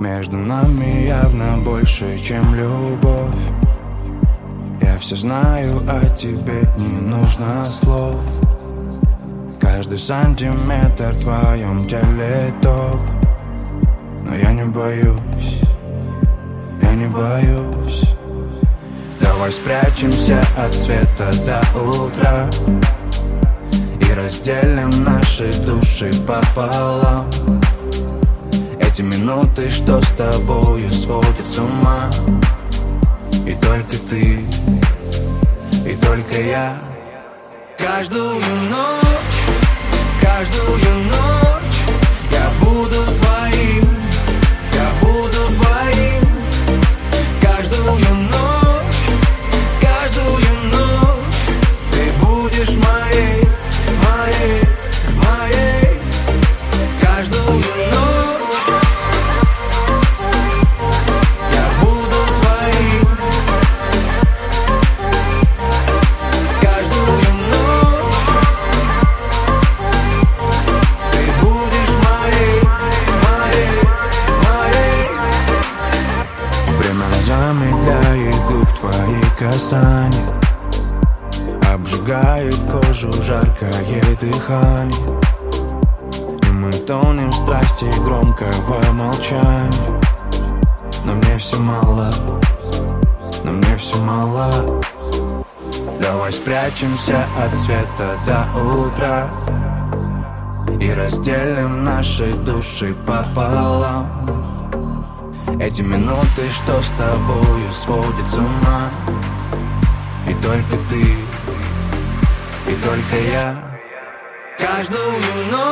Между нами явно больше, чем любовь. Я все знаю, а тебе не нужно слов. Каждый сантиметр в твоем теле ток. Но я не боюсь, я не боюсь. Давай спрячемся от света до утра и разделим наши души пополам. Эти минуты, что с тобою сводят с ума. И только ты, и только я. Каждую ночь, каждую ночь я буду твоим, я буду твоим. Каждую ночь, каждую ночь ты будешь моей, моей, моей. Каждую ночь я буду твоим. Каждую ночь ты будешь моей, моей, моей. Время замедляет губ твои касания, обжигает кожу жаркое дыхание. И мы тонем в страсти громкого молчания. Но мне все мало, но мне все мало. Давай спрячемся от света до утра и разделим наши души пополам. Эти минуты, что с тобою сводят с ума. И только ты, и только я. Каждую ночь